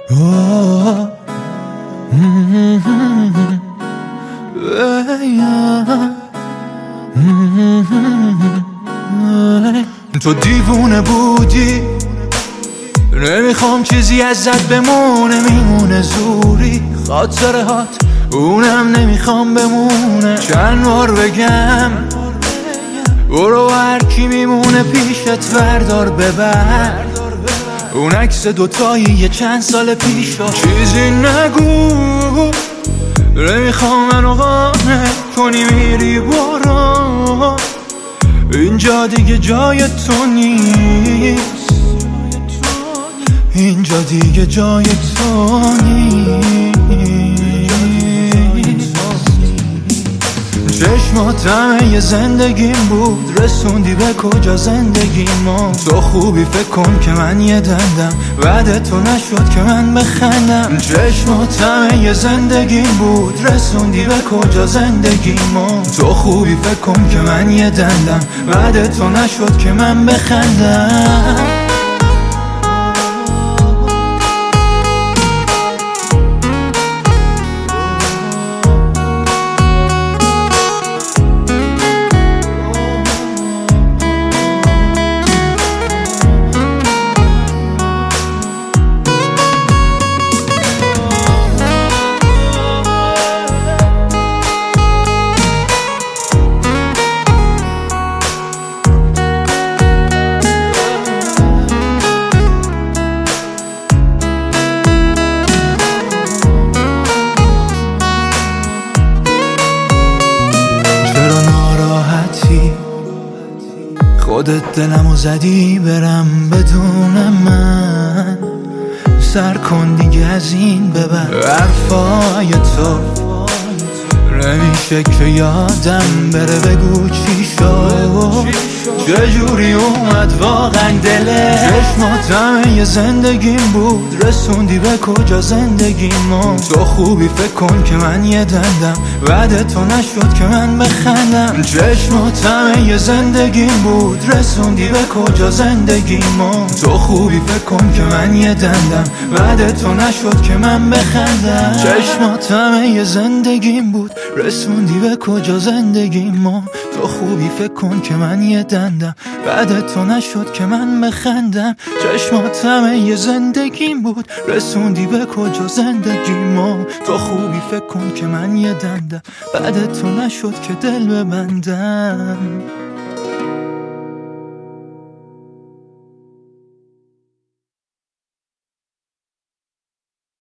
تو دیوونه بودی، نمیخوام چیزی ازت بمونه، میمونه زوری خاطرهات، اونم نمیخوام بمونه. چند بار بگم برو، هر کی میمونه پیشت وردار ببر، اون عکس دوتایی یه چند سال پیشا. چیزی نگو، نمیخوام منو قانع کنی، میری برو، اینجا دیگه جای تو نیست، اینجا دیگه جای تو نیست. چشمات همه زندگیم بود، رسوندی به کجا زندگی ما. تو خوبی فکر کن که من یه دندم، بعد تو نشد که من بخندم. چشمات همه زندگیم بود، رسوندی به کجا زندگی ما. تو خوبی فکر کن که من یه دندم، بعد تو نشد که من بخندم. خودت دلمو زدی برم بدون من، سر کن دیگه از این ببر. حرفای تو نمیشه که یادم بره، بگو چی شد، چجوری اومد واقعا دلت. چشمات همه زندگیم بود، رسوندی به کجا زندگی ما. تو خوبی فکر کن که من یه دندم، بعد تو نشد که من بخندم. چشمات همه زندگیم بود، رسوندی به کجا زندگی ما. تو خوبی فکر کن که من یه دندم، بعد تو نشد که من بخندم. چشمات همه زندگیم بود، رسوندی به کجا زندگی ما. تو خوبی فکر کن که من یه دندم، بعد تو نشد که من بخندم. چشمات همه زندگیم بود، رسوندی به کجا زندگی ما. تو خوبی فکر کن که من یه دندم، بعد تو نشد که دل ببندم.